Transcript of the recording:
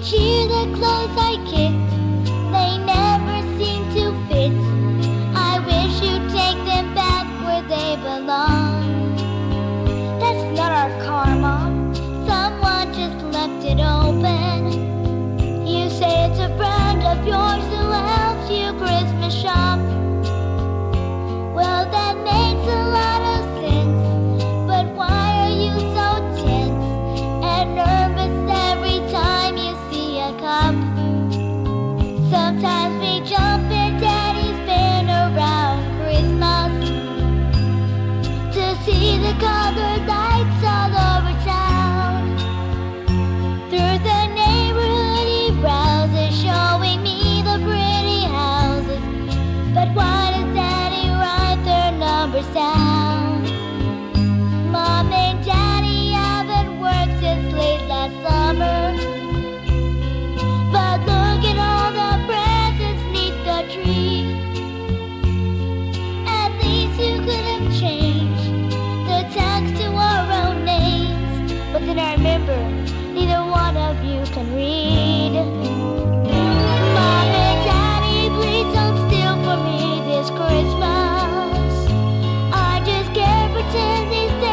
year the clothes I kicked, they never seem to fit. I wish you'd take them back where they belong. That's not our car, Mom. Someone just left it open. You say it's a friend of yours who helps you Christmas shop. Well, that makes a lot of sense, but why are you so tense and nervous every time you see a cup? Sometimes we jump in Daddy's van around Christmas to see the colored lights all over town. Through the neighborhood he browses, showing me the pretty houses. But why does Daddy write their numbers down? Mom and Daddy haven't worked since late last summer. But look at all the presents neath the tree. At least you could have changed the tags to our own names. But then I remember neither one of you can read. Mom and Daddy, please don't steal from me this Christmas. I just can't pretend these